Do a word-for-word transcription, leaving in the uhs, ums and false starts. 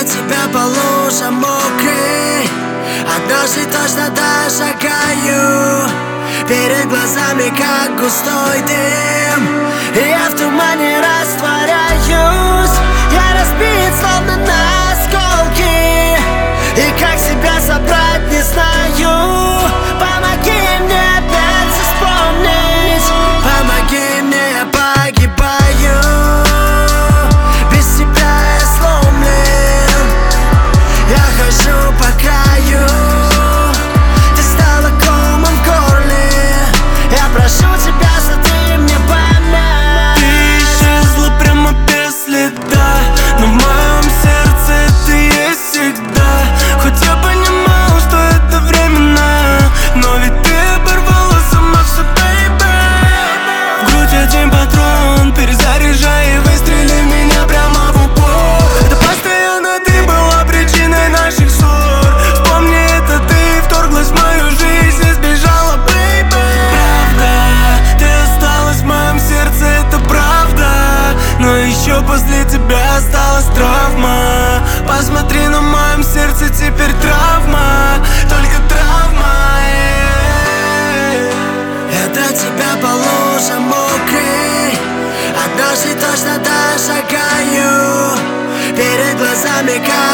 тебя по лужам мокрый, однажды точно дошагаю. Перед глазами как густой дым, и я в тумане растворяюсь. Я разбит словно на осколки, и как себя собрать не знаю. Помоги мне опять вспомнить, помоги мне, я погибаю. Без тебя я сломлен, я хожу по краю. Ты стала комом в горле, я прошу тебя, сотри мне память. Ты исчезла прямо без следа, но в моем сердце ты есть всегда. Хоть я понимал, что это временно, но ведь ты оборвала сама все, бэйбэ. В грудь один патрон, перезаряжай и выстрели в меня прямо в упор. Это постоянно ты была причиной наших ссор. Вспомни это, ты вторглась в мою жизнь и сбежала, бэйбэ. Правда, ты осталась в моем сердце, это правда, но еще после тебя осталась травма. Посмотри, на моем сердце теперь травма, только травма. Я до тебя по лужам мокрый, однажды точно дошагаю. Перед глазами как